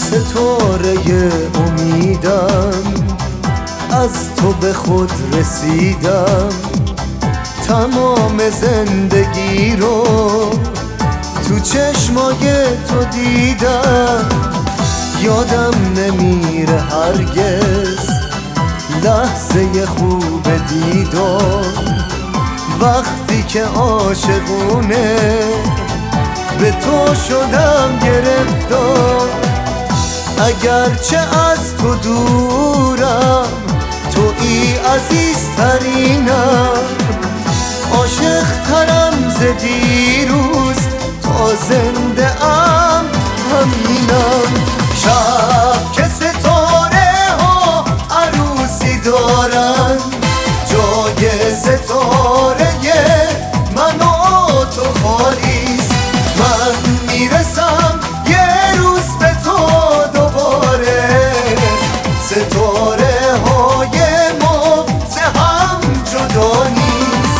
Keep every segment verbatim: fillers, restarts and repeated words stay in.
ستاره امیدم، از تو به خود رسیدم. تمام زندگی رو تو چشمای تو دیدم. یادم نمیره هرگز لحظه خوب دیدار، وقتی که عاشقونه به تو شدم گرفتار. اگرچه از تو دورم، تویی عزیزترینم. عاشق ترم ز دیروز، تا زنده ام همینم. شب که ستاره ها عروسی دارن، جای ستاره من و تو خالیست. من میرسم یه روز به تو دوباره، ستاره های ما ز هم جدا نیست.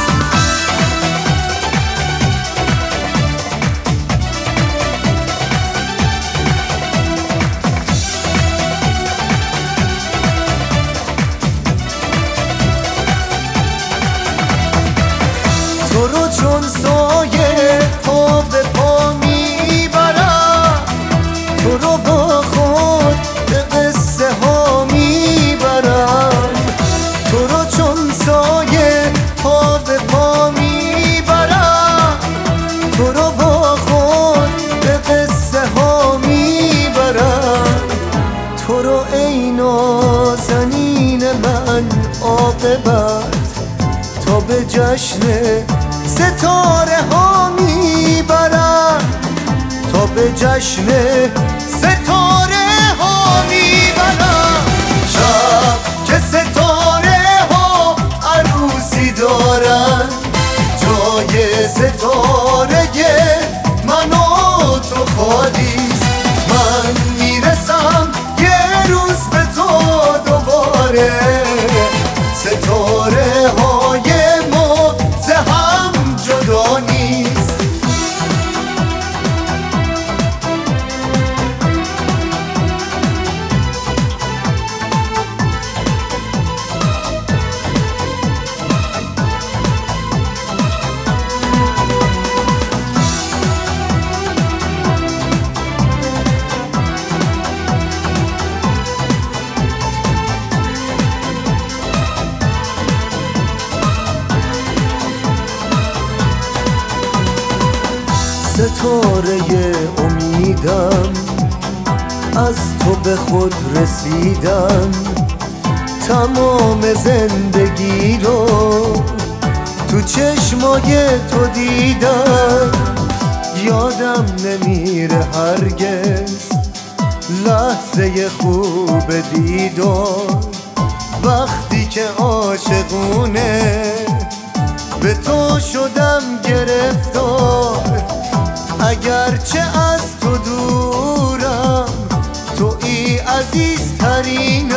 تو رو چون سایه پا به پا میبرم، تو رو با خود به قصه ها میبرم. تو رو چون سایه پا به پا میبرم، تو رو با خود به قصه ها میبرم. تو رو ای نازنین من عاقبت، تا به جشن ستاره ها میبرم، تا به جشن ستاره ها میبرم. شب که ستاره ها عروسی دارن، جای ستاره من و تو خالیست. من میرسم یه روز به تو دوباره، ستاره های ما ز هم جدا نیست. ستاره امیدم، از تو به خود رسیدم. تمام زندگی رو تو چشمای تو دیدم. یادم نمیره هرگز لحظه خوب دیدار، وقتی که عاشقونه به تو شدم گرفتار. اگرچه از تو دورم، تویی عزیزترینم.